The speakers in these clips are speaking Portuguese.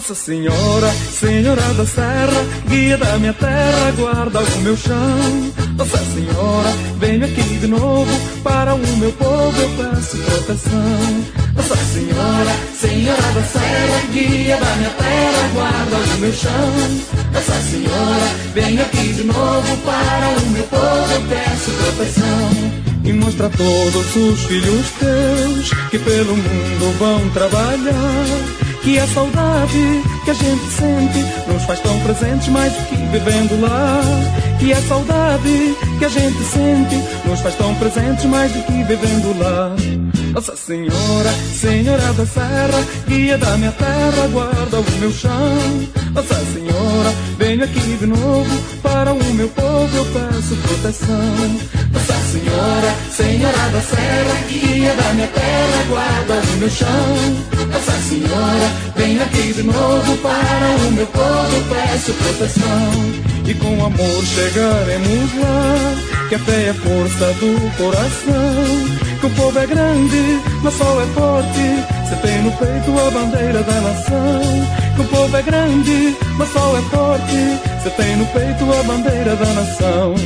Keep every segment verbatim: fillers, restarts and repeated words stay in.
Nossa Senhora, Senhora da Serra, guia da minha terra, guarda o meu chão. Nossa Senhora, venho aqui de novo, para o meu povo eu peço proteção. Nossa Senhora, Senhora da Serra, guia da minha terra, guarda o meu chão. Nossa Senhora, venho aqui de novo, para o meu povo eu peço proteção. E mostra a todos os filhos teus que pelo mundo vão trabalhar, que a saudade que a gente sente nos faz tão presentes mais do que vivendo lá. Que a saudade que a gente sente nos faz tão presentes mais do que vivendo lá. Nossa Senhora, Senhora da Serra, guia da minha terra, guarda o meu chão. Nossa Senhora, venho aqui de novo, para o meu povo eu peço proteção. Nossa Senhora, Senhora da Serra, guia da minha terra, guarda o meu chão. Nossa Senhora, venho aqui de novo, para o meu povo eu peço proteção. E com amor chegaremos lá, que a fé é a força do coração. Que o povo é grande, mas só é forte se tem no peito a bandeira da nação. Que o povo é grande, mas só é forte se tem no peito a bandeira da nação.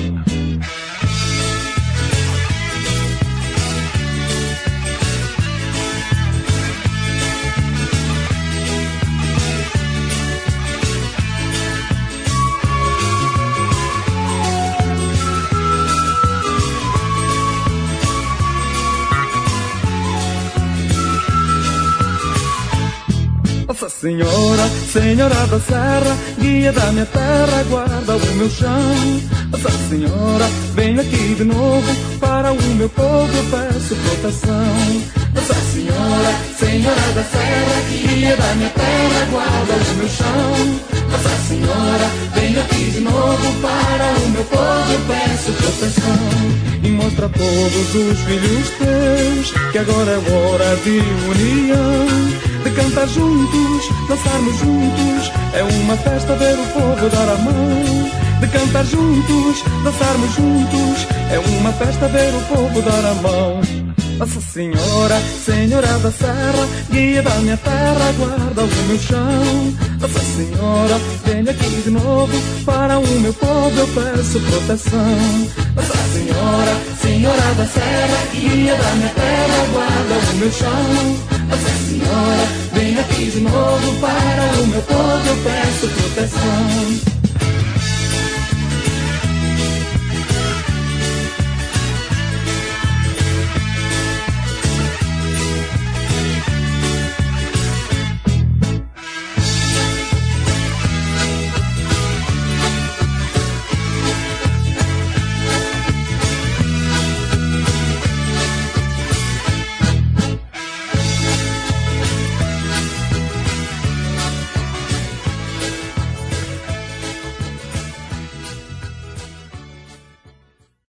Nossa Senhora, Senhora da Serra, guia da minha terra, guarda o meu chão. Nossa Senhora, venho aqui de novo, para o meu povo eu peço proteção. Nossa Senhora, Senhora da Serra, guia da minha terra, guarda o meu chão. Nossa Senhora, venho aqui de novo, para o meu povo eu peço proteção. E mostra a todos os filhos teus que agora é hora de união, de cantar juntos, dançarmos juntos, é uma festa ver o povo dar a mão. De cantar juntos, dançarmos juntos, é uma festa ver o povo dar a mão. Nossa Senhora, Senhora da Serra, guia da minha terra, guarda o meu chão. Nossa Senhora, venho aqui de novo, para o meu povo eu peço proteção. Nossa Senhora, Senhora da Serra, guia da minha terra, guarda o meu chão. Nossa Senhora, venho aqui de novo, para o meu povo eu peço proteção.